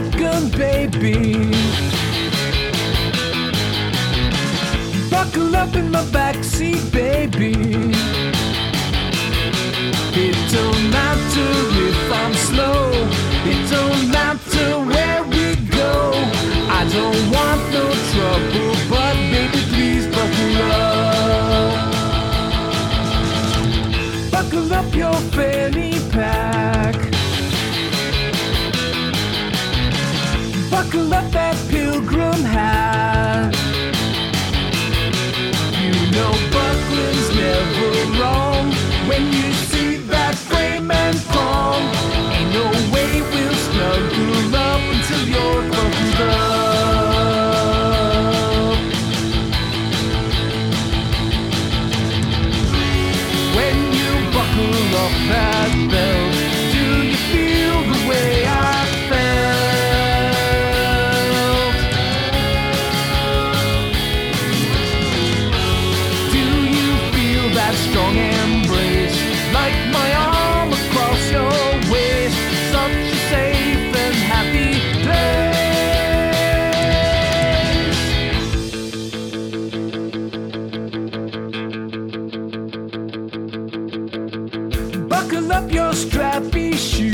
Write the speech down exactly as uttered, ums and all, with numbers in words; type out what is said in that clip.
shotgun, baby. Buckle up in my backseat, baby. It don't matter if I'm slow. It don't matter where we go. I don't want no trouble, but baby, please buckle up. Buckle up your fanny pack. Buckle up that pilgrim hat. You know buckling's never wrong. When you see that frame and palm, ain't no way we'll snuggle up until you're buckled up. When you buckle up that belt, do you feel the way I felt? Do you feel that strong embrace, like my arm across your waist? Such a safe and happy place. Buckle up your strappy shoes.